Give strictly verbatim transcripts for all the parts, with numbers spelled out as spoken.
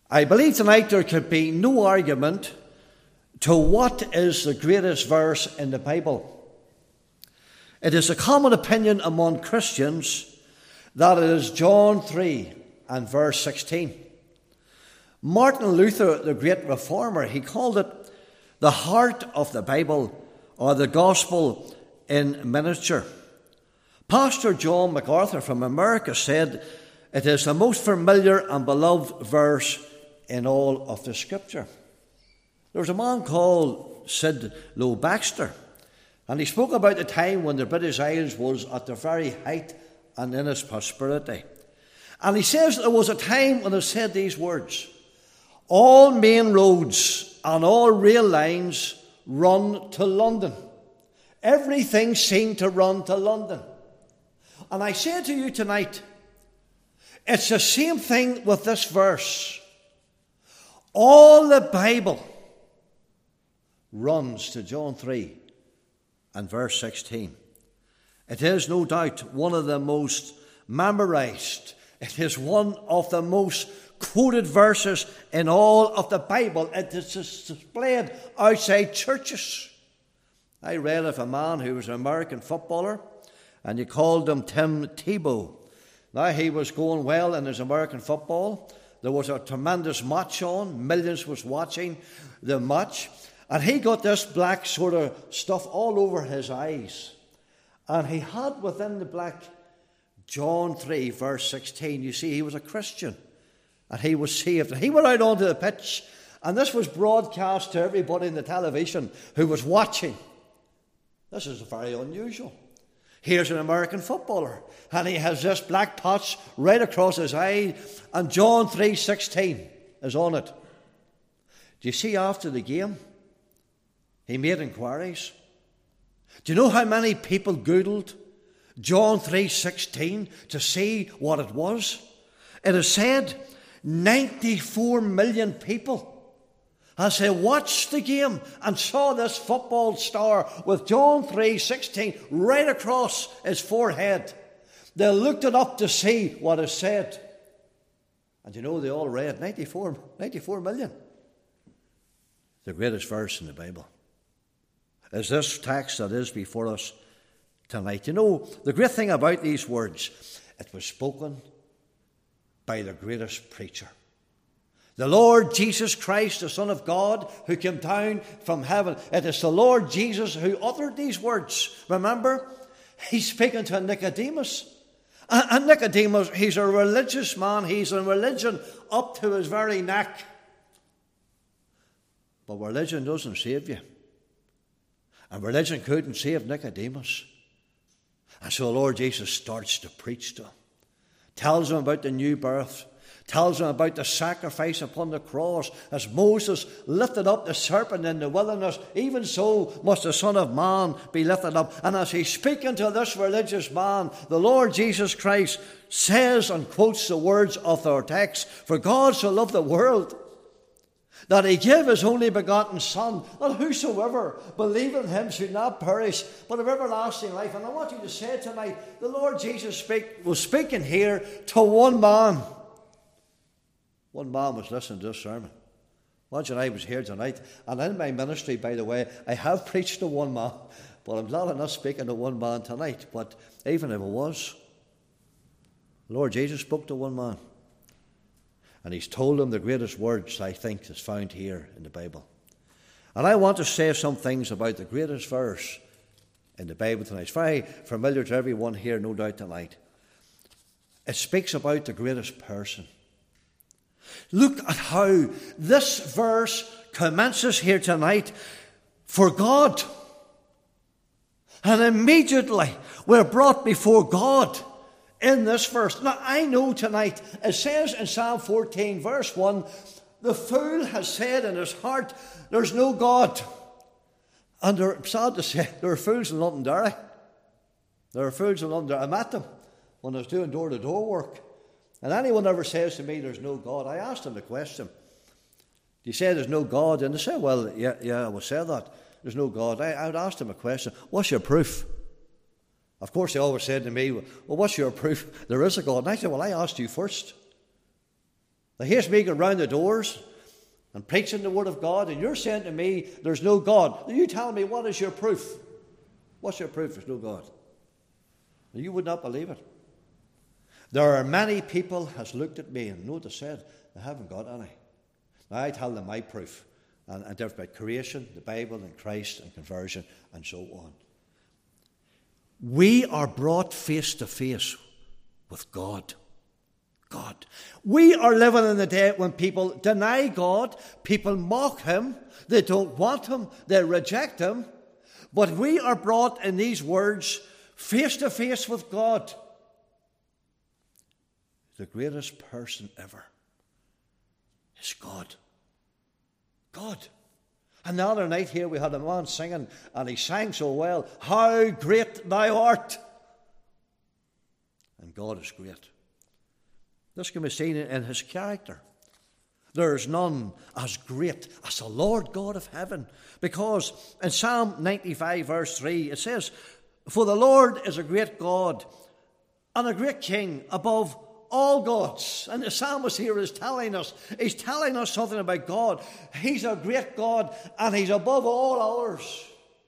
I believe tonight there could be no argument to what is the greatest verse in the Bible. It is a common opinion among Christians that it is John three and verse sixteen. Martin Luther, the great reformer, he called it the heart of the Bible, or the gospel in miniature. Pastor John MacArthur from America said it is the most familiar and beloved verse in all of the Scripture. There was a man called Sid Lowe Baxter, and he spoke about the time when the British Isles was at their very height and in its prosperity. And he says there was a time when it said these words: all main roads and all rail lines run to London. Everything seemed to run to London. And I say to you tonight, it's the same thing with this verse. All the Bible runs to John three and verse sixteen. It is no doubt one of the most memorized. It is one of the most quoted verses in all of the Bible. It is displayed outside churches. I read of a man who was an American footballer, and you called him Tim Tebow. Now, he was going well in his American football. There was a tremendous match on. Millions was watching the match. And he got this black sort of stuff all over his eyes. And he had within the black John three, verse sixteen. You see, he was a Christian. And he was saved. And he went out onto the pitch. And this was broadcast to everybody in the television who was watching. This is very unusual. Here's an American footballer, and he has this black patch right across his eye, and John three sixteen is on it. Do you see, after the game, he made inquiries? Do you know how many people Googled John three sixteen to see what it was? It is said ninety-four million people, as they watched the game and saw this football star with John three sixteen right across his forehead, they looked it up to see what it said. And you know, they all read ninety-four, ninety-four million. The greatest verse in the Bible is this text that is before us tonight. You know, the great thing about these words, it was spoken by the greatest preacher. The Lord Jesus Christ, the Son of God, who came down from heaven. It is the Lord Jesus who uttered these words. Remember, he's speaking to Nicodemus. And Nicodemus, he's a religious man. He's in religion up to his very neck. But religion doesn't save you. And religion couldn't save Nicodemus. And so the Lord Jesus starts to preach to him. Tells him about the new birth. Tells him about the sacrifice upon the cross. As Moses lifted up the serpent in the wilderness, even so must the Son of Man be lifted up. And as he's speaking to this religious man, the Lord Jesus Christ says and quotes the words of our text: for God so loved the world that he gave his only begotten Son, that whosoever believe in him should not perish, but have everlasting life. And I want you to say tonight, the Lord Jesus speak, was speaking here to one man. One man was listening to this sermon. Imagine I was here tonight, and in my ministry, by the way, I have preached to one man, but I'm glad I'm not speaking to one man tonight. But even if it was, the Lord Jesus spoke to one man. And he's told him the greatest words, I think, is found here in the Bible. And I want to say some things about the greatest verse in the Bible tonight. It's very familiar to everyone here, no doubt, tonight. It speaks about the greatest person. Look at how this verse commences here tonight. For God. And immediately we're brought before God in this verse. Now, I know tonight, it says in Psalm fourteen, verse one, the fool has said in his heart, there's no God. And they're sad to say, there are fools in Londonderry. There are fools in Londonderry. I met them when I was doing door-to-door work. And anyone ever says to me, there's no God, I asked them the question. Do you say there's no God? And they say, well, yeah, yeah, I would say that. There's no God. I, I would ask them a question. What's your proof? Of course, they always said to me, well, what's your proof there is a God? And I said, well, I asked you first. They hear me going round the doors and preaching the word of God, and you're saying to me, there's no God. You tell me, what is your proof? What's your proof there's no God? You would not believe it. There are many people has looked at me and know what they said, they haven't got any. Now I tell them my proof, and, and they're about creation, the Bible, and Christ, and conversion, and so on. We are brought face to face with God. God. We are living in the day when people deny God, people mock him, they don't want him, they reject him. But we are brought in these words face to face with God. The greatest person ever is God. God. And the other night here we had a man singing, and he sang so well, "How great thou art." And God is great. This can be seen in his character. There is none as great as the Lord God of heaven. Because in Psalm ninety-five verse three it says, "For the Lord is a great God and a great King above all gods." And the psalmist here is telling us, he's telling us something about God. He's a great God and he's above all others.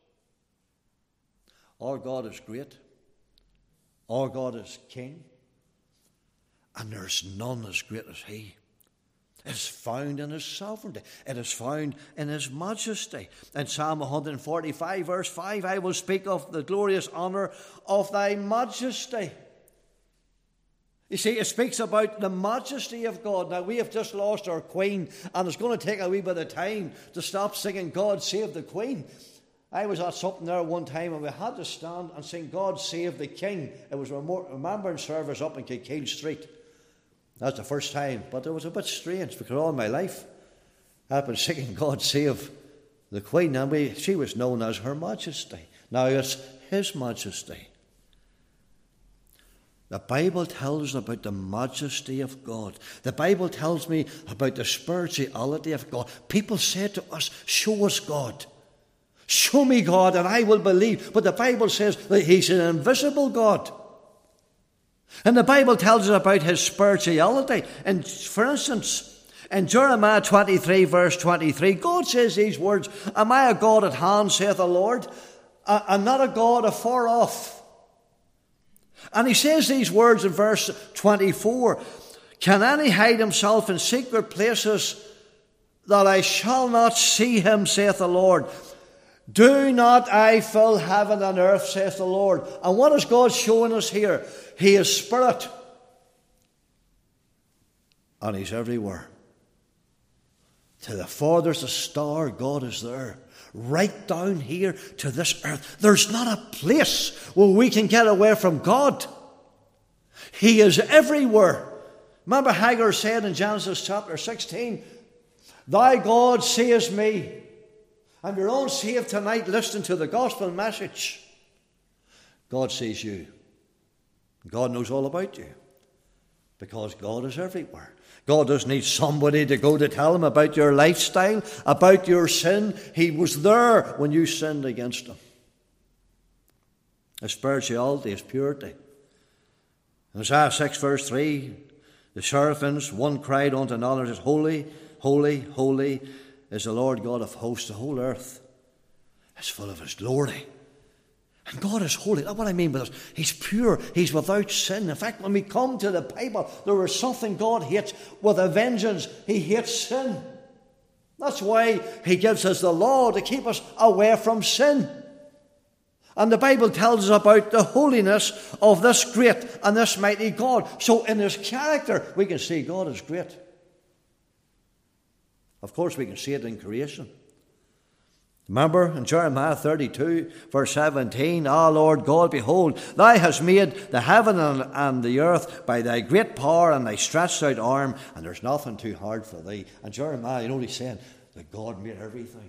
Our God is great. Our God is King. And there's none as great as he. It is found in his sovereignty. It is found in his majesty. In Psalm one forty-five verse five, "I will speak of the glorious honour of thy majesty." You see, it speaks about the majesty of God. Now, we have just lost our Queen, and it's going to take a wee bit of time to stop singing "God Save the Queen." I was at something there one time, and we had to stand and sing "God Save the King." It was a remembrance service up in Kilkeel Street. That's the first time, but it was a bit strange because all my life I've been singing "God Save the Queen," and we, she was known as Her Majesty. Now it's His Majesty. The Bible tells about the majesty of God. The Bible tells me about the spirituality of God. People say to us, "Show us God. Show me God and I will believe." But the Bible says that He's an invisible God. And the Bible tells us about His spirituality. And for instance, in Jeremiah twenty-three verse twenty-three, God says these words, "Am I a God at hand, saith the Lord, and not a God afar off?" And He says these words in verse twenty-four, "Can any hide himself in secret places that I shall not see him, saith the Lord? Do not I fill heaven and earth, saith the Lord?" And what is God showing us here? He is spirit. And He's everywhere. To the farthest a star, God is there. Right down here to this earth. There's not a place where we can get away from God. He is everywhere. Remember Hagar said in Genesis chapter sixteen, "Thy God seest me." And you're all saved tonight listening to the gospel message. God sees you. God knows all about you. Because God is everywhere. God doesn't need somebody to go to tell Him about your lifestyle, about your sin. He was there when you sinned against Him. His spirituality, His purity. In Isaiah six verse three, the seraphims, one cried unto another, says, "Holy, holy, holy is the Lord God of hosts." The whole earth is full of His glory. And God is holy. That's what I mean by this. He's pure. He's without sin. In fact, when we come to the Bible, there is something God hates with a vengeance. He hates sin. That's why He gives us the law, to keep us away from sin. And the Bible tells us about the holiness of this great and this mighty God. So in His character, we can see God is great. Of course, we can see it in creation. Remember in Jeremiah thirty-two, verse seventeen, "Ah, Lord God, behold, Thou hast made the heaven and the earth by Thy great power and Thy stretched out arm, and there's nothing too hard for Thee." And Jeremiah, you know what he's saying? That God made everything.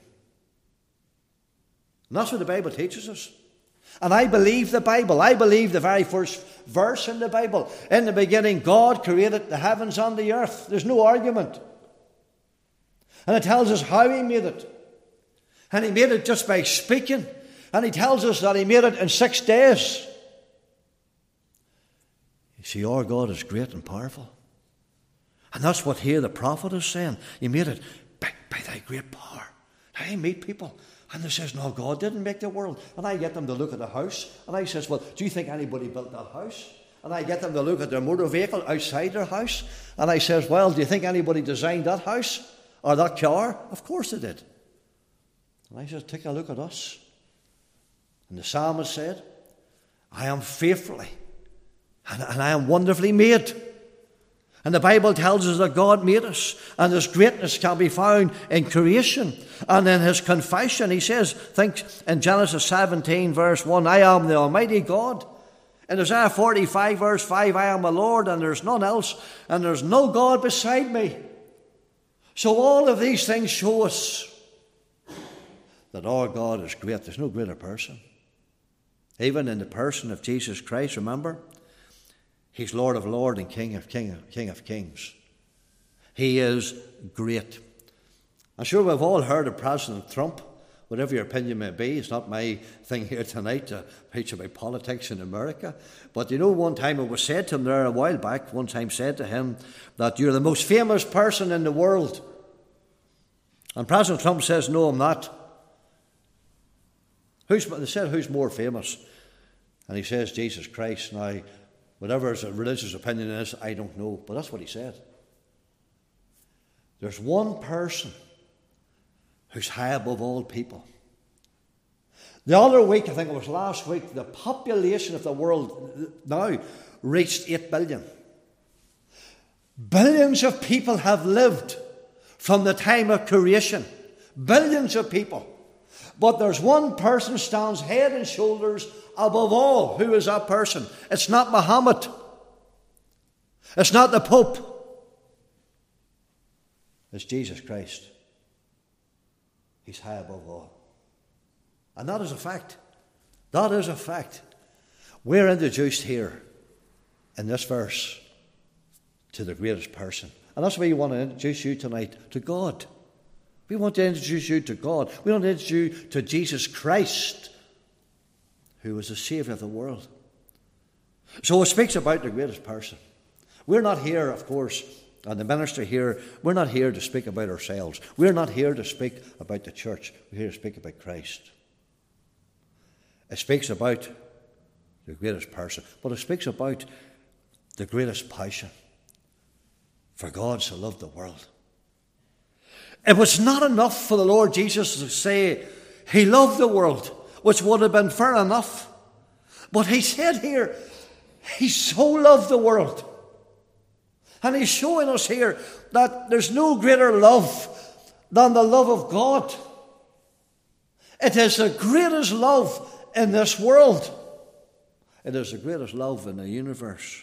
And that's what the Bible teaches us. And I believe the Bible. I believe the very first verse in the Bible. In the beginning, God created the heavens and the earth. There's no argument. And it tells us how He made it. And He made it just by speaking. And He tells us that He made it in six days. You see, our God is great and powerful. And that's what here the prophet is saying. He made it by, by thy great power. I meet people, and they says, no, God didn't make the world. And I get them to look at the house, and I says, well, do you think anybody built that house? And I get them to look at their motor vehicle outside their house, and I says, well, do you think anybody designed that house or that car? Of course they did. And I says, take a look at us. And the psalmist said, I am fearfully and, and I am wonderfully made. And the Bible tells us that God made us, and His greatness can be found in creation and in His confession. He says, think in Genesis seventeen, verse one, I am the Almighty God. In Isaiah forty-five, verse five, I am the Lord, and there's none else, and there's no God beside me. So all of these things show us that our God is great. There's no greater person. Even in the person of Jesus Christ, remember, He's Lord of Lords and King of King of, King of Kings. He is great. I'm sure we've all heard of President Trump. Whatever your opinion may be, it's not my thing here tonight to preach about politics in America. But you know, one time it was said to him there a while back, one time said to him that you're the most famous person in the world. And President Trump says, no, I'm not. Who's, they said, who's more famous? And he says, Jesus Christ. Now, whatever his religious opinion is, I don't know. But that's what he said. There's one person who's high above all people. The other week, I think it was last week, the population of the world now reached eight billion. Billions of people have lived from the time of creation. Billions of people. But there's one person stands head and shoulders above all. Who is that person? It's not Muhammad. It's not the Pope. It's Jesus Christ. He's high above all. And that is a fact. That is a fact. We're introduced here in this verse to the greatest person. And that's why we want to introduce you tonight to God. We want to introduce you to God. We want to introduce you to Jesus Christ, who is the Saviour of the world. So it speaks about the greatest person. We're not here, of course, and the minister here, we're not here to speak about ourselves. We're not here to speak about the church. We're here to speak about Christ. It speaks about the greatest person, but it speaks about the greatest passion. For God so loved the world. It was not enough for the Lord Jesus to say He loved the world, which would have been fair enough. But He said here, He so loved the world. And He's showing us here that there's no greater love than the love of God. It is the greatest love in this world. It is the greatest love in the universe.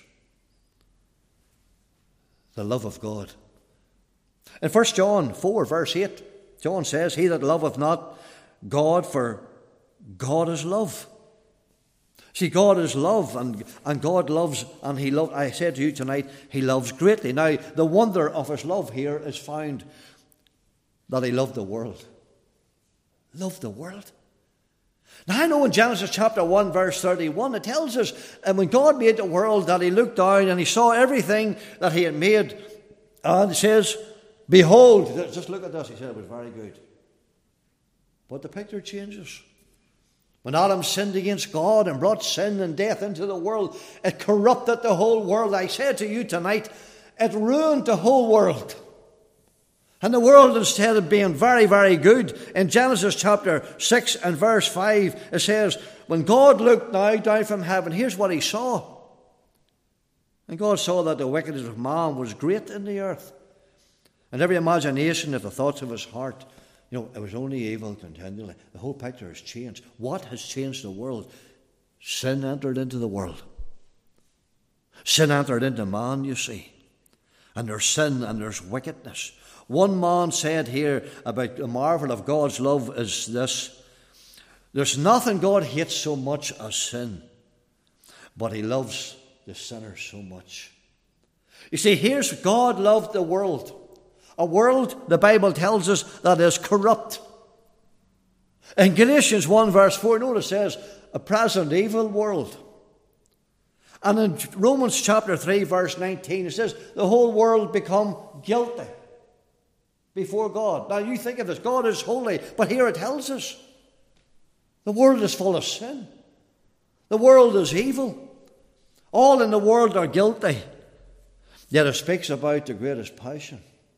The love of God. In First John four, verse eight, John says, He that loveth not God, for God is love. See, God is love, and, and God loves, and He loves, I said to you tonight, He loves greatly. Now, the wonder of His love here is found that He loved the world. Loved the world. Now, I know in Genesis chapter one, verse thirty-one, it tells us, and when God made the world, that He looked down and He saw everything that He had made, and it says, behold, just look at this, He said it was very good. But the picture changes. When Adam sinned against God and brought sin and death into the world, it corrupted the whole world. I said to you tonight, it ruined the whole world. And the world, instead of being very, very good, in Genesis chapter six and verse five, it says, when God looked now down from heaven, here's what He saw. And God saw that the wickedness of man was great in the earth, and every imagination of the thoughts of his heart, you know, it was only evil continually. The whole picture has changed. What has changed the world? Sin entered into the world. Sin entered into man, you see. And there's sin and there's wickedness. One man said here about the marvel of God's love is this: there's nothing God hates so much as sin, but He loves the sinner so much. You see, here's God loved the world. A world, the Bible tells us, that is corrupt. In Galatians one verse four, notice it says, a present evil world. And in Romans chapter three, verse nineteen, it says, the whole world become guilty before God. Now you think of this, God is holy, but here it tells us the world is full of sin. The world is evil. All in the world are guilty. Yet it speaks about the greatest passion.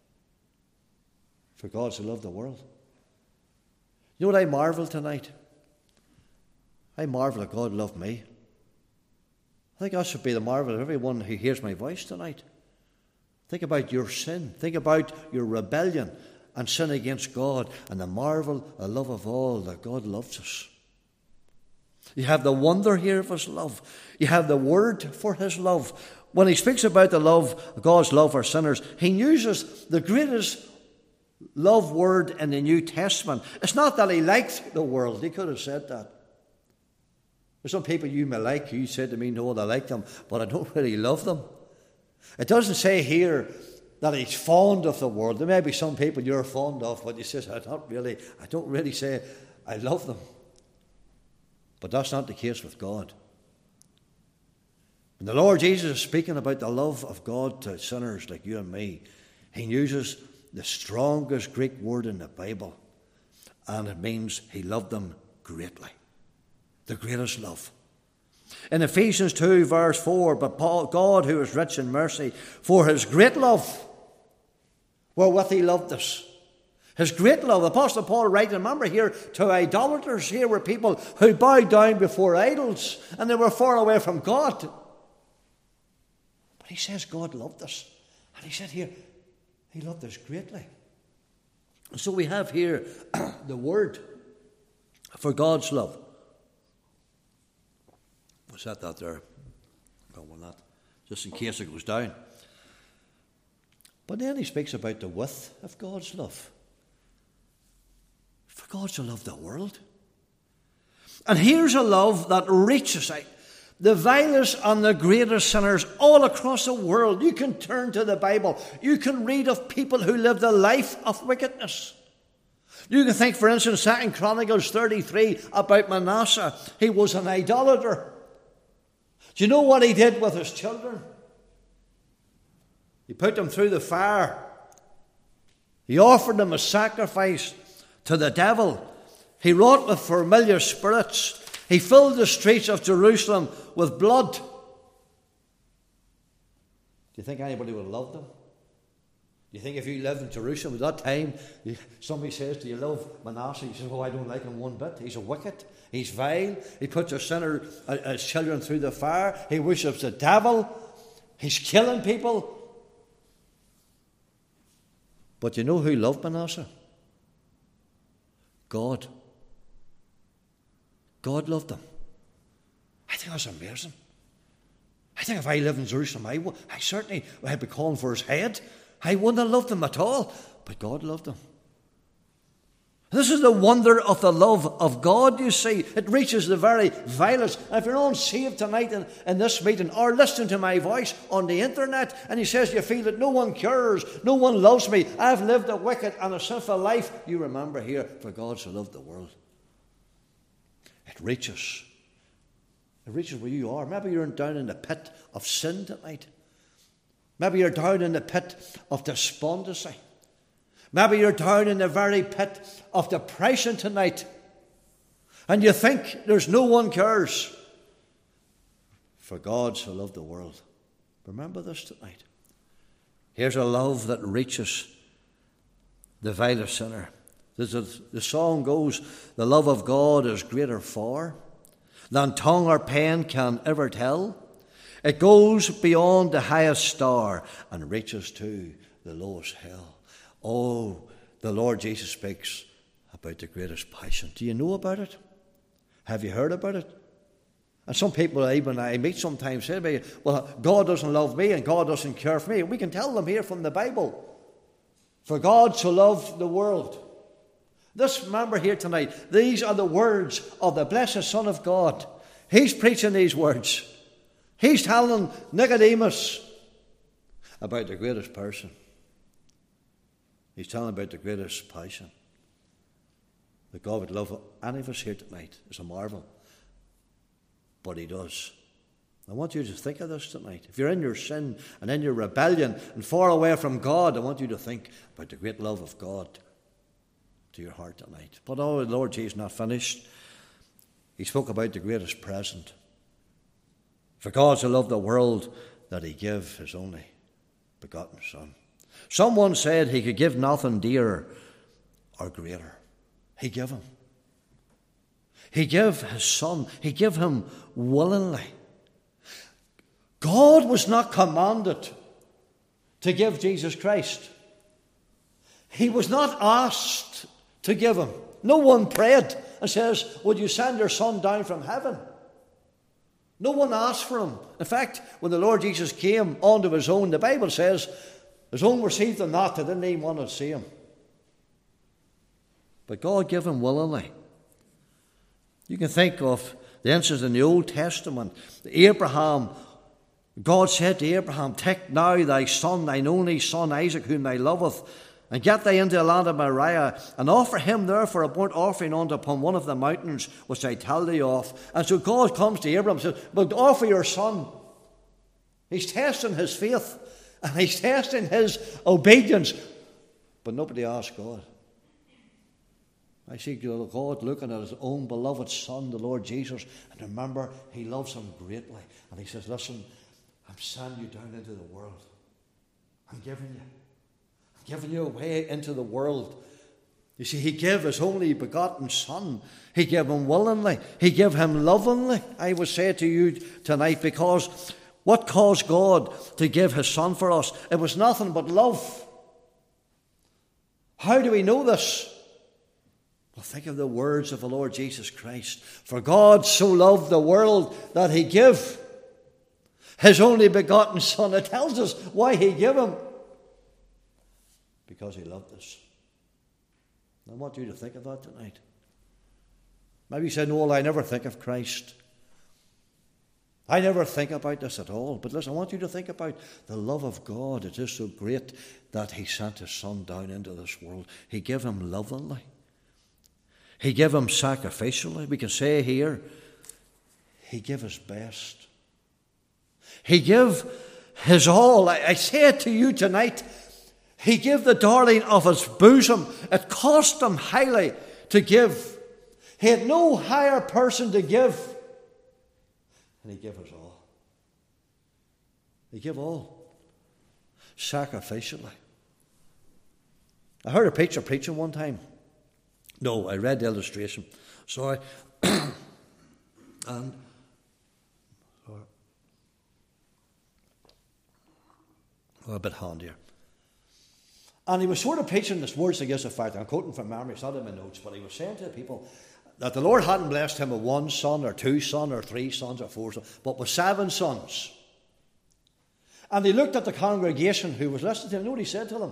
For God so loved the world. You know what I marvel tonight? I marvel that God loved me. I think that should be the marvel of everyone who hears my voice tonight. Think about your sin. Think about your rebellion and sin against God, and the marvel, the love of all, that God loves us. You have the wonder here of his love. You have the word for his love. When he speaks about the love, God's love for sinners, he uses the greatest love word in the New Testament. It's not that he liked the world. He could have said that. There's some people you may like. You said to me, no, I like them, but I don't really love them. It doesn't say here that he's fond of the world. There may be some people you're fond of, but he says, I don't really, I don't really say I love them. But that's not the case with God. When the Lord Jesus is speaking about the love of God to sinners like you and me, he uses the strongest Greek word in the Bible, and it means he loved them greatly. The greatest love. In Ephesians two, verse four, but Paul, God, who is rich in mercy, for his great love, wherewith he loved us. His great love. The Apostle Paul writes, remember here, to idolaters. Here were people who bowed down before idols, and they were far away from God. But he says God loved us. And he said here, he loved us greatly. And so we have here the word for God's love. We'll set that there. Go on that, just in case it goes down. But then he speaks about the width of God's love. For God so loved the world. And here's a love that reaches out. The vilest and the greatest sinners all across the world. You can turn to the Bible. You can read of people who lived a life of wickedness. You can think, for instance, Second Chronicles thirty-three about Manasseh. He was an idolater. Do you know what he did with his children? He put them through the fire. He offered them a sacrifice to the devil. He wrought with familiar spirits. He filled the streets of Jerusalem with blood. Do you think anybody would have loved them? Do you think if you lived in Jerusalem at that time, somebody says, do you love Manasseh? You say, oh, I don't like him one bit. He's a wicked. He's vile. He puts his sinner, his children through the fire. He worships the devil. He's killing people. But you know who loved Manasseh? God. God loved them. I think that's amazing. I think if I lived in Jerusalem, I, would, I certainly would be calling for his head. I wouldn't have loved them at all. But God loved them. This is the wonder of the love of God, you see. It reaches the very vilest. And if you're unsaved tonight in, in this meeting, or listening to my voice on the internet, and he says you feel that no one cares, no one loves me, I've lived a wicked and a sinful life, you remember here, for God so loved the world. It reaches. It reaches where you are. Maybe you're down in the pit of sin tonight. Maybe you're down in the pit of despondency. Maybe you're down in the very pit of depression tonight. And you think there's no one cares. For God so loved the world. Remember this tonight. Here's a love that reaches the vilest sinner. The song goes, the love of God is greater far than tongue or pen can ever tell. It goes beyond the highest star and reaches to the lowest hell. Oh, the Lord Jesus speaks about the greatest passion. Do you know about it? Have you heard about it? And some people, even I meet sometimes, say to me, well, God doesn't love me and God doesn't care for me. We can tell them here from the Bible. For God so loved the world. This, remember here tonight, these are the words of the blessed Son of God. He's preaching these words. He's telling Nicodemus about the greatest person. He's telling about the greatest passion. That God would love any of us here tonight is a marvel. But he does. I want you to think of this tonight. If you're in your sin and in your rebellion and far away from God, I want you to think about the great love of God to your heart tonight. But oh, the Lord Jesus not finished. He spoke about the greatest present. For God so loved the world that he gave his only begotten Son. Someone said he could give nothing dearer or greater. He gave him. He gave his Son. He gave him willingly. God was not commanded to give Jesus Christ. He was not asked to give him. No one prayed and says, would you send your Son down from heaven? No one asked for him. In fact, when the Lord Jesus came unto his own, the Bible says, his own received him not, they didn't even want to see him. But God gave him willingly. You can think of the instance in the Old Testament. Abraham, God said to Abraham, take now thy son, thine only son Isaac, whom thou loveth, and get thee into the land of Moriah, and offer him there for a burnt offering unto upon one of the mountains which I tell thee of. And so God comes to Abraham and says, but offer your son. He's testing his faith, and he's testing his obedience. But nobody asked God. I see God looking at his own beloved Son, the Lord Jesus, and remember, he loves him greatly. And he says, listen, I'm sending you down into the world. I'm giving you. I'm giving you away into the world. You see, he gave his only begotten Son. He gave him willingly. He gave him lovingly, I would say to you tonight, because what caused God to give his Son for us? It was nothing but love. How do we know this? Well, think of the words of the Lord Jesus Christ. For God so loved the world that he gave his only begotten Son. It tells us why he gave him. Because he loved us. I want you to think of that tonight. Maybe you said, no, I never think of Christ. I never think about this at all. But listen, I want you to think about the love of God. It is so great that he sent his Son down into this world. He gave him lovingly. He gave him sacrificially. We can say here, he gave his best. He gave his all. I, I say it to you tonight. He gave the darling of his bosom. It cost him highly to give. He had no higher person to give. And he gave us all. He gave all. Sacrificially. I heard a preacher preaching one time. No, I read the illustration. Sorry. and sorry. Oh, a bit handier. And he was sort of preaching this words against the fact, I'm quoting from memory, it's not in my notes, but he was saying to the people that the Lord hadn't blessed him with one son or two sons or three sons or four sons, but with seven sons. And he looked at the congregation who was listening to him. You know what he said to them?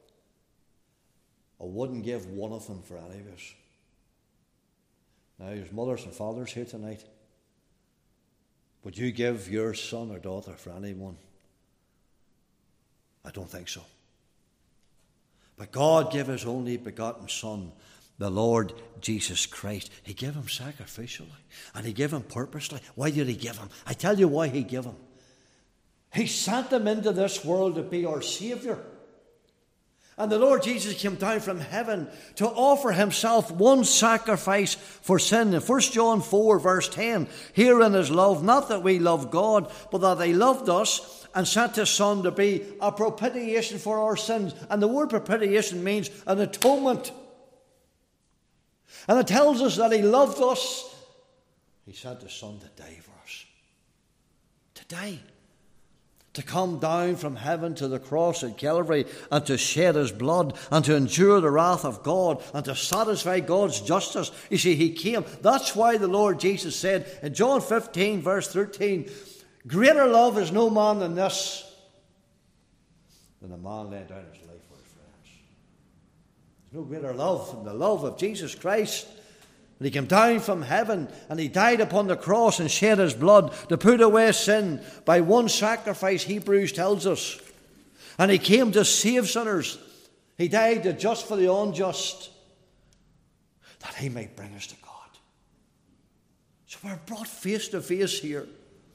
I wouldn't give one of them for any of us. Now, there's mothers and fathers here tonight. Would you give your son or daughter for anyone? I don't think so. But God gave his only begotten Son, the Lord Jesus Christ. He gave him sacrificially, and he gave him purposely. Why did he give him? I tell you why he gave him. He sent him into this world to be our Saviour. And the Lord Jesus came down from heaven to offer himself one sacrifice for sin. In First John four, verse ten, herein is love, not that we love God, but that he loved us and sent his Son to be a propitiation for our sins. And the word propitiation means an atonement. And it tells us that he loved us. He sent his Son to die for us. To die. To come down from heaven to the cross at Calvary and to shed his blood and to endure the wrath of God and to satisfy God's justice. You see, he came. That's why the Lord Jesus said in John fifteen, verse thirteen, greater love is no man than this, than a man laying down his life for his friends. There's no greater love than the love of Jesus Christ. And he came down from heaven and he died upon the cross and shed his blood to put away sin by one sacrifice, Hebrews tells us. And he came to save sinners. He died to just for the unjust, that he might bring us to God. So we're brought face to face here.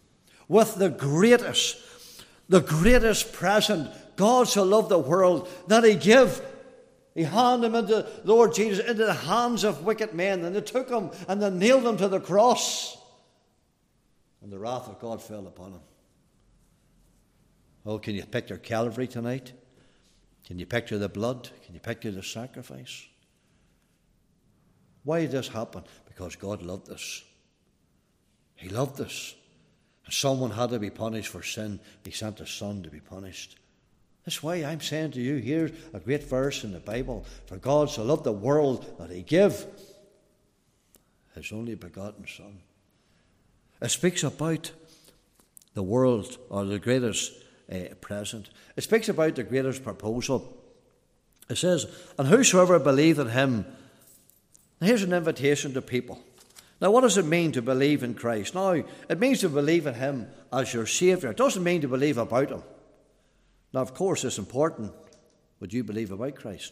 with the greatest, the greatest present. God so loved the world that he gave. He handed him into, Lord Jesus, into the hands of wicked men, and they took him and they nailed him to the cross. And the wrath of God fell upon him. Oh, can you picture Calvary tonight? Can you picture the blood? Can you picture the sacrifice? Why did this happen? Because God loved us. He loved us. And someone had to be punished for sin. He sent his Son to be punished. That's why I'm saying to you, here's a great verse in the Bible. For God so loved the world that he gave his only begotten Son. It speaks about the world, or the greatest uh, present. It speaks about the greatest proposal. It says, and whosoever believeth in him. Now here's an invitation to people. Now what does it mean to believe in Christ? Now, it means to believe in him as your Saviour. It doesn't mean to believe about him. Now, of course, it's important what you believe about Christ.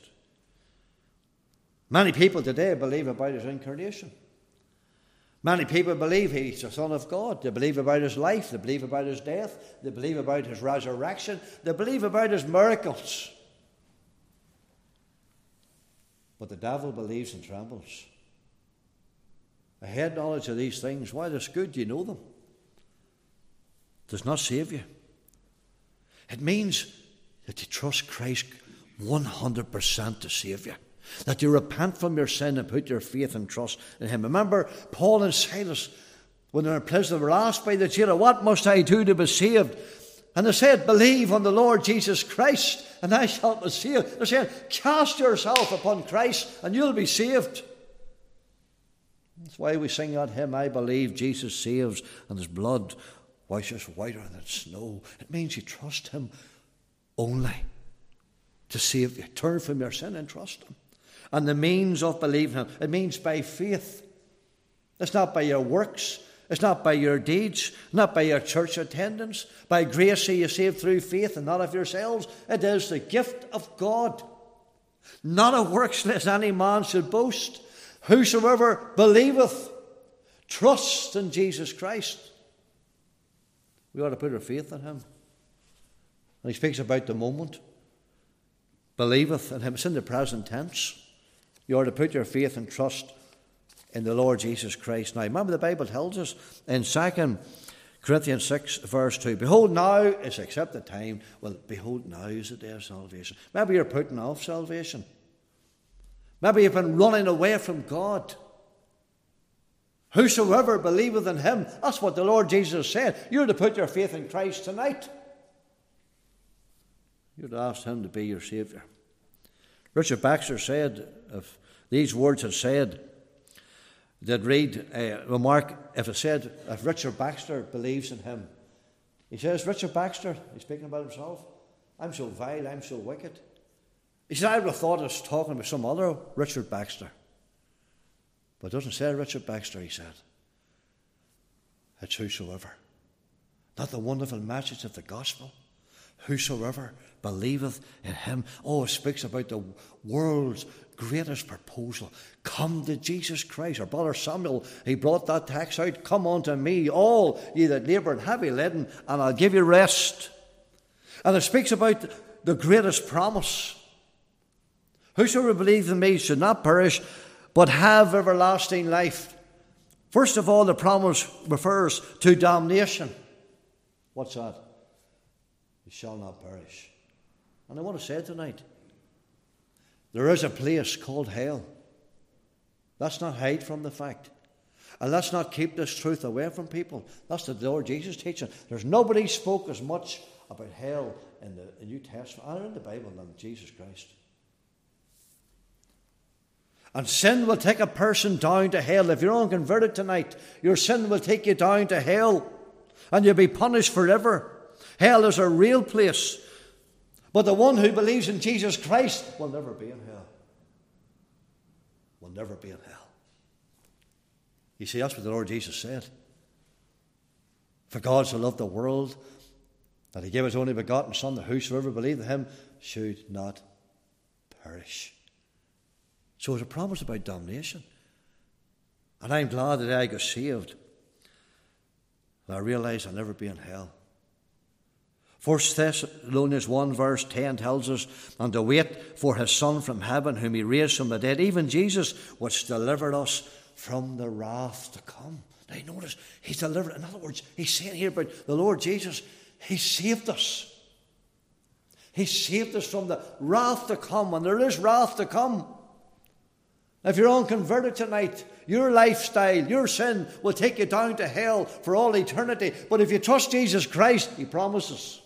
Many people today believe about his incarnation. Many people believe he's the Son of God. They believe about his life. They believe about his death. They believe about his resurrection. They believe about his miracles. But the devil believes and trembles. A head knowledge of these things, while it's good you know them, does not save you. It means that you trust Christ one hundred percent to save you. That you repent from your sin and put your faith and trust in him. Remember, Paul and Silas, when they were in prison, were asked by the jailer, what must I do to be saved? And they said, believe on the Lord Jesus Christ, and thou shalt be saved. They're saying, cast yourself upon Christ, and you'll be saved. That's why we sing that hymn, I believe Jesus saves, and his blood washes whiter than snow. It means you trust him only to save you. Turn from your sin and trust him. And the means of believing him, it means by faith. It's not by your works. It's not by your deeds. Not by your church attendance. By grace are you saved through faith and not of yourselves. It is the gift of God. Not of works lest any man should boast. Whosoever believeth, trusts in Jesus Christ. We ought to put our faith in him. And he speaks about the moment. Believeth in him. It's in the present tense. You ought to put your faith and trust in the Lord Jesus Christ. Now, remember the Bible tells us in Second Corinthians six, verse two, behold, now is accepted time. Well, behold, now is the day of salvation. Maybe you're putting off salvation. Maybe you've been running away from God. Whosoever believeth in him, that's what the Lord Jesus said. You're to put your faith in Christ tonight. You're to ask him to be your Saviour. Richard Baxter said, if these words had said, they'd read, uh, remark, if it said, if Richard Baxter believes in him. He says, Richard Baxter, he's speaking about himself, I'm so vile, I'm so wicked. He said, I would have thought I was talking about some other Richard Baxter. But it doesn't say Richard Baxter, he said. It's whosoever. Not the wonderful message of the gospel. Whosoever believeth in him. Oh, it speaks about the world's greatest proposal. Come to Jesus Christ. Our brother Samuel, he brought that text out. Come unto me, all ye that labour and heavy laden, and I'll give you rest. And it speaks about the greatest promise. Whosoever believes in me should not perish, but have everlasting life. First of all, the promise refers to damnation. What's that? You shall not perish. And I want to say tonight, there is a place called hell. Let's not hide from the fact. And let's not keep this truth away from people. That's the Lord Jesus teaching. There's nobody spoke as much about hell in the New Testament and in the Bible than Jesus Christ. And sin will take a person down to hell. If you're unconverted tonight, your sin will take you down to hell. And you'll be punished forever. Hell is a real place. But the one who believes in Jesus Christ will never be in hell. Will never be in hell. You see, that's what the Lord Jesus said. For God so loved the world that he gave his only begotten Son, that whosoever believeth in him should not perish. So it's a promise about damnation. And I'm glad that I got saved. I realize I'll never be in hell. First Thessalonians one verse ten tells us, and to wait for his Son from heaven, whom he raised from the dead, even Jesus, which delivered us from the wrath to come. Now notice, he's delivered. In other words, he's saying here about the Lord Jesus, he saved us. He saved us from the wrath to come, and there is wrath to come. If you're unconverted tonight, your lifestyle, your sin will take you down to hell for all eternity. But if you trust Jesus Christ, he promises.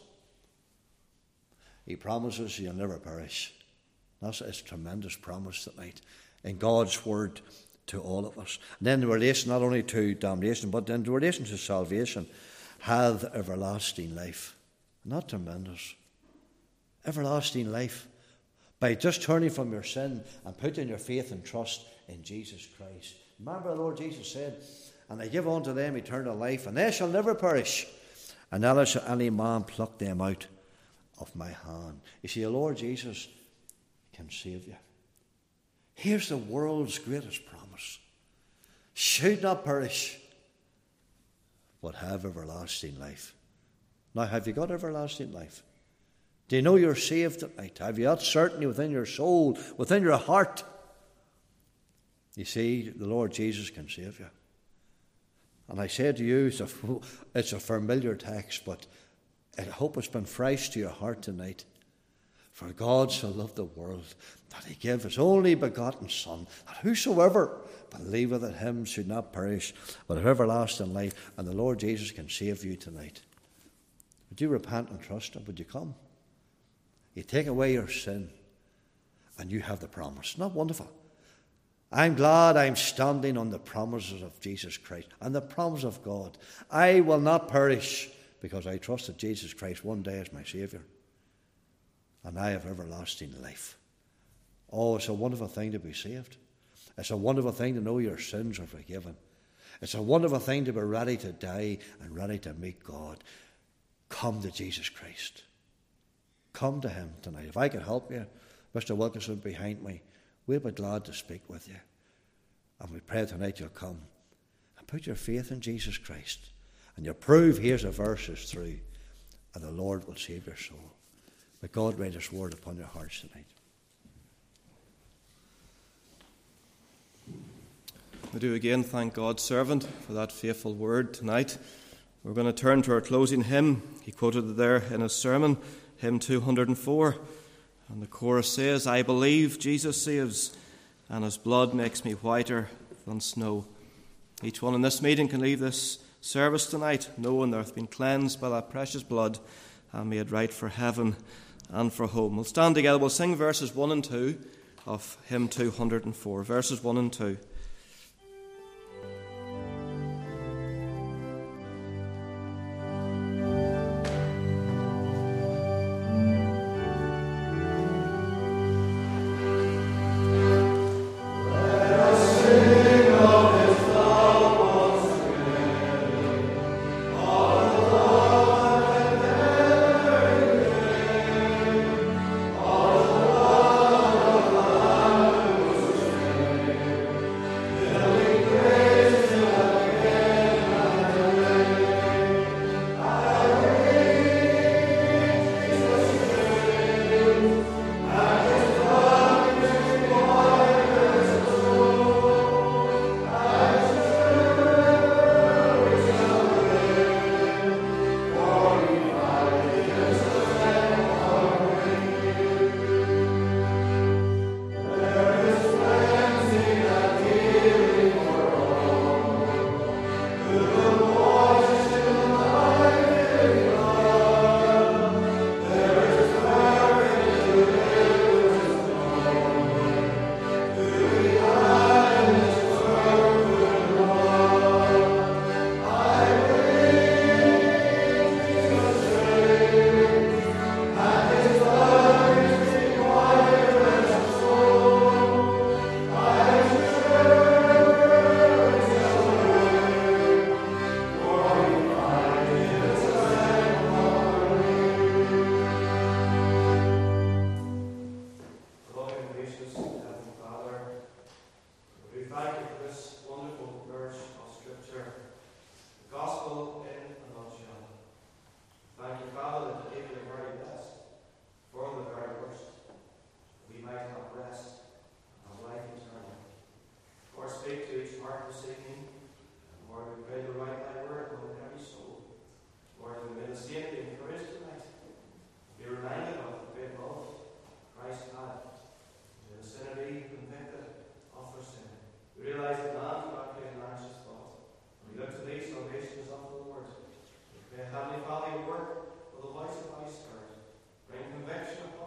He promises you'll never perish. That's a tremendous promise tonight in God's word to all of us. And then in relation not only to damnation, but in relation to salvation, hath everlasting life. Not tremendous. Everlasting life. By just turning from your sin and putting your faith and trust in Jesus Christ. Remember the Lord Jesus said, and I give unto them eternal life, and they shall never perish, and neither shall any man pluck them out of my hand. You see, the Lord Jesus can save you. Here's the world's greatest promise. Should not perish, but have everlasting life. Now, have you got everlasting life? Do you know you're saved tonight? Have you that certainty within your soul, within your heart? You see, the Lord Jesus can save you. And I say to you, it's a, it's a familiar text, but I hope it's been fresh to your heart tonight. For God so loved the world that he gave his only begotten Son, that whosoever believeth in him should not perish, but have everlasting life. And the Lord Jesus can save you tonight. Would you repent and trust him? Would you come? You take away your sin, and you have the promise. Not wonderful? I'm glad I'm standing on the promises of Jesus Christ and the promise of God. I will not perish because I trusted Jesus Christ one day as my Saviour. And I have everlasting life. Oh, it's a wonderful thing to be saved. It's a wonderful thing to know your sins are forgiven. It's a wonderful thing to be ready to die and ready to meet God. Come to Jesus Christ. Come to him tonight. If I can help you, Mister Wilkinson behind me, we'll be glad to speak with you. And we pray tonight you'll come and put your faith in Jesus Christ. And you'll prove, here's the verses through, and the Lord will save your soul. May God write his word upon your hearts tonight. We do again thank God's servant for that faithful word tonight. We're going to turn to our closing hymn. He quoted it there in his sermon, hymn two hundred four. And the chorus says, I believe Jesus saves, and his blood makes me whiter than snow. Each one in this meeting can leave this service tonight knowing they've been cleansed by that precious blood and made right for heaven and for home. We'll stand together. We'll sing verses one and two of hymn two hundred four. Verses one and two. Thank you for this wonderful verse of Scripture. The Gospel in for sin. We realize that man cannot create an anxious thought. When we look to thee, salvation is of the Lord. We pray, Heavenly Father, your work with the voice of thy Spirit. Bring conviction